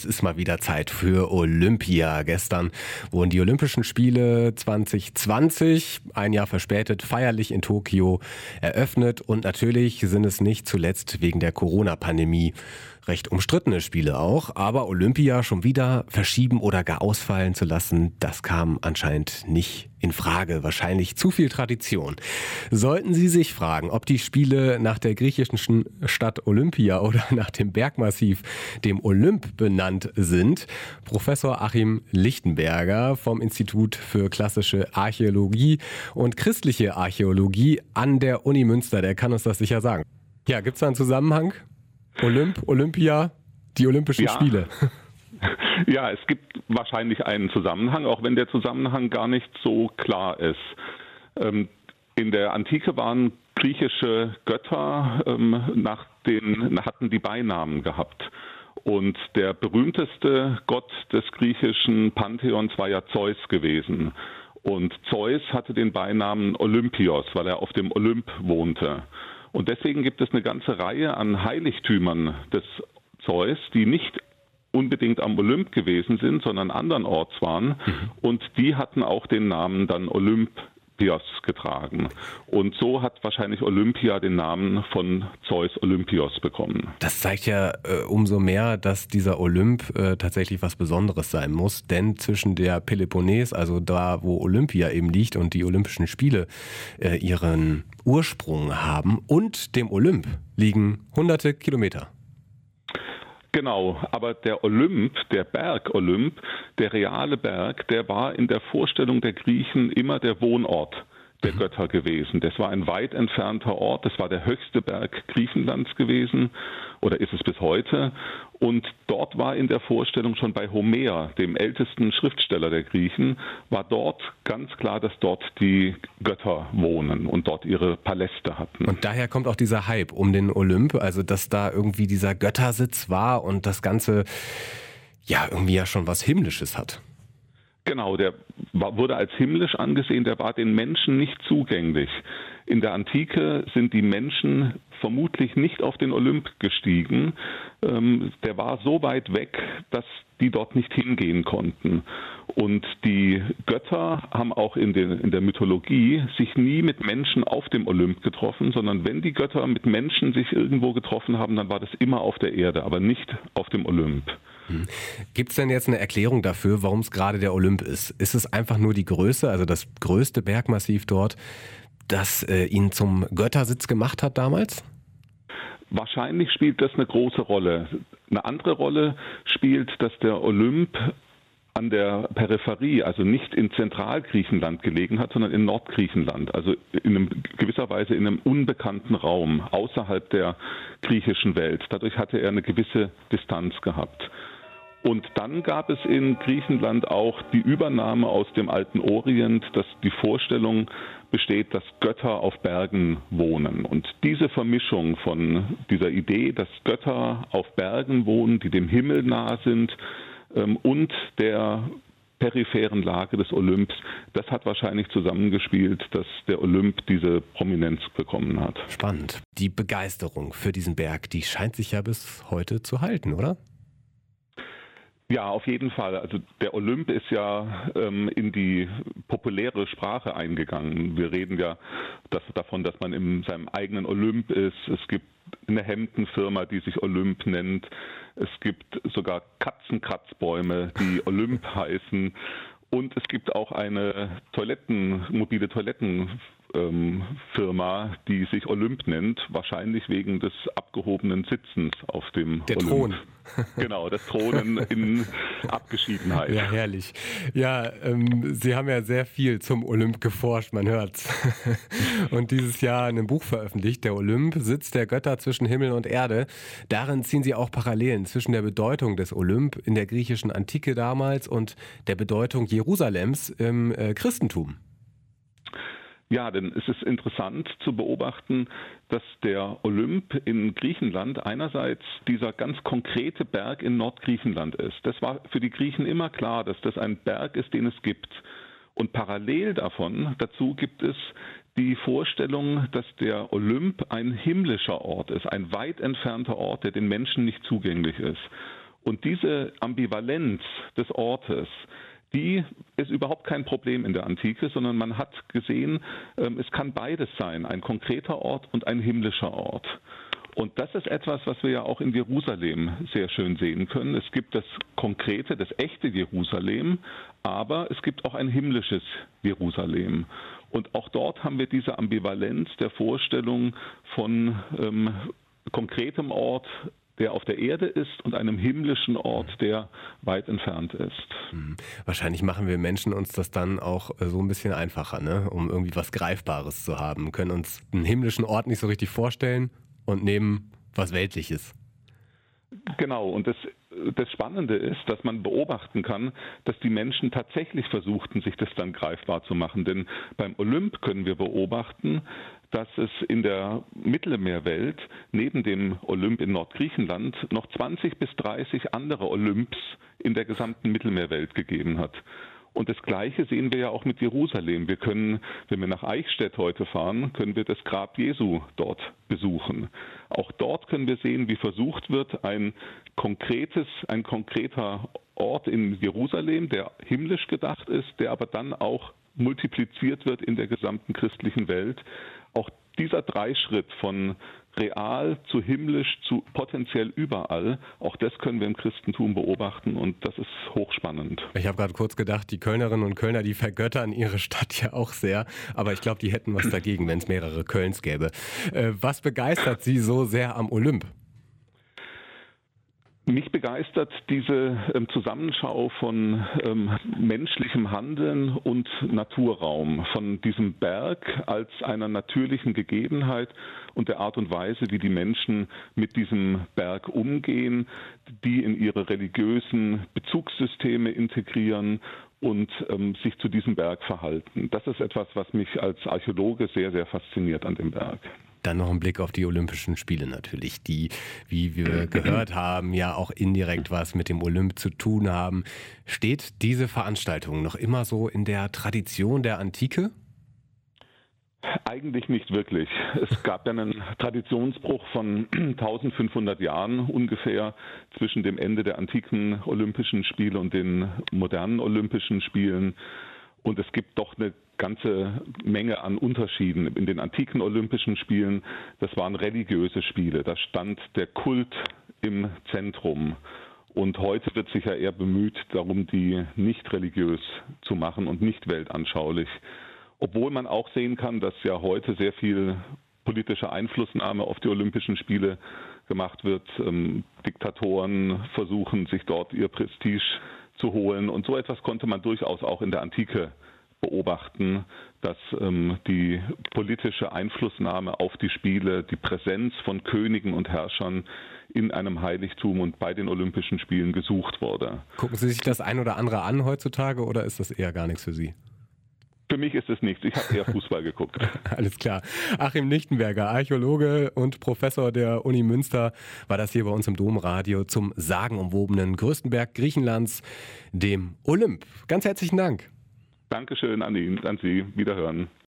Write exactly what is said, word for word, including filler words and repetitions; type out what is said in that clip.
Es ist mal wieder Zeit für Olympia. Gestern wurden die Olympischen Spiele zwanzig zwanzig, ein Jahr verspätet, feierlich in Tokio eröffnet. Und natürlich sind es nicht zuletzt wegen der Corona-Pandemie recht umstrittene Spiele auch. Aber Olympia schon wieder verschieben oder gar ausfallen zu lassen, das kam anscheinend nicht in Frage. Wahrscheinlich zu viel Tradition. Sollten Sie sich fragen, ob die Spiele nach der griechischen Stadt Olympia oder nach dem Bergmassiv, dem Olymp, benannt sind, Professor Achim Lichtenberger vom Institut für klassische Archäologie und christliche Archäologie an der Uni Münster, der kann uns das sicher sagen. Ja, gibt es da einen Zusammenhang? Olymp, Olympia, die Olympischen ja. Spiele. Ja, es gibt wahrscheinlich einen Zusammenhang, auch wenn der Zusammenhang gar nicht so klar ist. Ähm, in der Antike waren griechische Götter, ähm, nach den, hatten die Beinamen gehabt. Und der berühmteste Gott des griechischen Pantheons war ja Zeus gewesen. Und Zeus hatte den Beinamen Olympios, weil er auf dem Olymp wohnte. Und deswegen gibt es eine ganze Reihe an Heiligtümern des Zeus, die nicht unbedingt am Olymp gewesen sind, sondern andernorts waren. Mhm. Und die hatten auch den Namen dann Olympios getragen. Und so hat wahrscheinlich Olympia den Namen von Zeus Olympios bekommen. Das zeigt ja äh, umso mehr, dass dieser Olymp äh, tatsächlich was Besonderes sein muss. Denn zwischen der Peloponnes, also da, wo Olympia eben liegt und die Olympischen Spiele äh, ihren Ursprung haben, und dem Olymp liegen hunderte Kilometer. Genau, aber der Olymp, der Berg Olymp, der reale Berg, der war in der Vorstellung der Griechen immer der Wohnort der Götter gewesen. Das war ein weit entfernter Ort, das war der höchste Berg Griechenlands gewesen oder ist es bis heute. Und dort war in der Vorstellung schon bei Homer, dem ältesten Schriftsteller der Griechen, war dort ganz klar, dass dort die Götter wohnen und dort ihre Paläste hatten. Und daher kommt auch dieser Hype um den Olymp, also dass da irgendwie dieser Göttersitz war und das Ganze ja irgendwie ja schon was Himmlisches hat. Genau, der war, wurde als himmlisch angesehen, der war den Menschen nicht zugänglich. In der Antike sind die Menschen vermutlich nicht auf den Olymp gestiegen. Ähm, der war so weit weg, dass die dort nicht hingehen konnten. Und die Götter haben auch in, den, in der Mythologie sich nie mit Menschen auf dem Olymp getroffen, sondern wenn die Götter mit Menschen sich irgendwo getroffen haben, dann war das immer auf der Erde, aber nicht auf dem Olymp. Gibt es denn jetzt eine Erklärung dafür, warum es gerade der Olymp ist? Ist es einfach nur die Größe, also das größte Bergmassiv dort, das äh, ihn zum Göttersitz gemacht hat damals? Wahrscheinlich spielt das eine große Rolle. Eine andere Rolle spielt, dass der Olymp an der Peripherie, also nicht in Zentralgriechenland gelegen hat, sondern in Nordgriechenland, also in einem, gewisser Weise in einem unbekannten Raum außerhalb der griechischen Welt. Dadurch hatte er eine gewisse Distanz gehabt. Und dann gab es in Griechenland auch die Übernahme aus dem alten Orient, dass die Vorstellung besteht, dass Götter auf Bergen wohnen. Und diese Vermischung von dieser Idee, dass Götter auf Bergen wohnen, die dem Himmel nahe sind, ähm, und der peripheren Lage des Olymps, das hat wahrscheinlich zusammengespielt, dass der Olymp diese Prominenz bekommen hat. Spannend. Die Begeisterung für diesen Berg, die scheint sich ja bis heute zu halten, oder? Ja, auf jeden Fall. Also der Olymp ist ja ähm, in die populäre Sprache eingegangen. Wir reden ja das, davon, dass man in seinem eigenen Olymp ist. Es gibt eine Hemdenfirma, die sich Olymp nennt. Es gibt sogar Katzenkratzbäume, die Olymp heißen. Und es gibt auch eine Toiletten, mobile Toilettenfirma, die sich Olymp nennt, wahrscheinlich wegen des abgehobenen Sitzens auf dem Der Olymp. Thron. Genau, das Thronen in Abgeschiedenheit. Ja, herrlich. Ja, ähm, Sie haben ja sehr viel zum Olymp geforscht, man hört's. Und dieses Jahr in einem Buch veröffentlicht, der Olymp, Sitz der Götter zwischen Himmel und Erde. Darin ziehen Sie auch Parallelen zwischen der Bedeutung des Olymp in der griechischen Antike damals und der Bedeutung Jerusalems im äh, Christentum. Ja, denn es ist interessant zu beobachten, dass der Olymp in Griechenland einerseits dieser ganz konkrete Berg in Nordgriechenland ist. Das war für die Griechen immer klar, dass das ein Berg ist, den es gibt. Und parallel davon, dazu gibt es die Vorstellung, dass der Olymp ein himmlischer Ort ist, ein weit entfernter Ort, der den Menschen nicht zugänglich ist. Und diese Ambivalenz des Ortes, die ist überhaupt kein Problem in der Antike, sondern man hat gesehen, es kann beides sein, ein konkreter Ort und ein himmlischer Ort. Und das ist etwas, was wir ja auch in Jerusalem sehr schön sehen können. Es gibt das konkrete, das echte Jerusalem, aber es gibt auch ein himmlisches Jerusalem. Und auch dort haben wir diese Ambivalenz der Vorstellung von ähm, konkretem Ort, der auf der Erde ist, und einem himmlischen Ort, der weit entfernt ist. Wahrscheinlich machen wir Menschen uns das dann auch so ein bisschen einfacher, ne? Um irgendwie was Greifbares zu haben. Wir können uns einen himmlischen Ort nicht so richtig vorstellen und nehmen was Weltliches. Genau, und das, das Spannende ist, dass man beobachten kann, dass die Menschen tatsächlich versuchten, sich das dann greifbar zu machen. Denn beim Olymp können wir beobachten, dass es in der Mittelmeerwelt neben dem Olymp in Nordgriechenland noch zwanzig bis dreißig andere Olymps in der gesamten Mittelmeerwelt gegeben hat. Und das Gleiche sehen wir ja auch mit Jerusalem. Wir können, wenn wir nach Eichstätt heute fahren, können wir das Grab Jesu dort besuchen. Auch dort können wir sehen, wie versucht wird, ein konkretes, ein konkreter Ort in Jerusalem, der himmlisch gedacht ist, der aber dann auch multipliziert wird in der gesamten christlichen Welt. Auch dieser Dreischritt von real zu himmlisch zu potenziell überall, auch das können wir im Christentum beobachten, und das ist hochspannend. Ich habe gerade kurz gedacht, die Kölnerinnen und Kölner, die vergöttern ihre Stadt ja auch sehr, aber ich glaube, die hätten was dagegen, wenn es mehrere Kölns gäbe. Äh, was begeistert Sie so sehr am Olymp? Mich begeistert diese ähm, Zusammenschau von ähm, menschlichem Handeln und Naturraum, von diesem Berg als einer natürlichen Gegebenheit und der Art und Weise, wie die Menschen mit diesem Berg umgehen, die in ihre religiösen Bezugssysteme integrieren und ähm, sich zu diesem Berg verhalten. Das ist etwas, was mich als Archäologe sehr, sehr fasziniert an dem Berg. Dann noch ein Blick auf die Olympischen Spiele natürlich, die, wie wir gehört haben, ja auch indirekt was mit dem Olymp zu tun haben. Steht diese Veranstaltung noch immer so in der Tradition der Antike? Eigentlich nicht wirklich. Es gab ja einen Traditionsbruch von eintausendfünfhundert Jahren ungefähr zwischen dem Ende der antiken Olympischen Spiele und den modernen Olympischen Spielen. Und es gibt doch eine ganze Menge an Unterschieden. In den antiken Olympischen Spielen, das waren religiöse Spiele. Da stand der Kult im Zentrum. Und heute wird sich ja eher bemüht, darum, die nicht religiös zu machen und nicht weltanschaulich. Obwohl man auch sehen kann, dass ja heute sehr viel politische Einflussnahme auf die Olympischen Spiele gemacht wird. Ähm, Diktatoren versuchen, sich dort ihr Prestige zu holen. Und so etwas konnte man durchaus auch in der Antike beobachten, dass ähm, die politische Einflussnahme auf die Spiele, die Präsenz von Königen und Herrschern in einem Heiligtum und bei den Olympischen Spielen gesucht wurde. Gucken Sie sich das ein oder andere an heutzutage, oder ist das eher gar nichts für Sie? Für mich ist es nichts. Ich habe eher Fußball geguckt. Alles klar. Achim Lichtenberger, Archäologe und Professor der Uni Münster, war das hier bei uns im Domradio zum sagenumwobenen größten Berg Griechenlands, dem Olymp. Ganz herzlichen Dank. Dankeschön an ihn, an Sie. Wiederhören.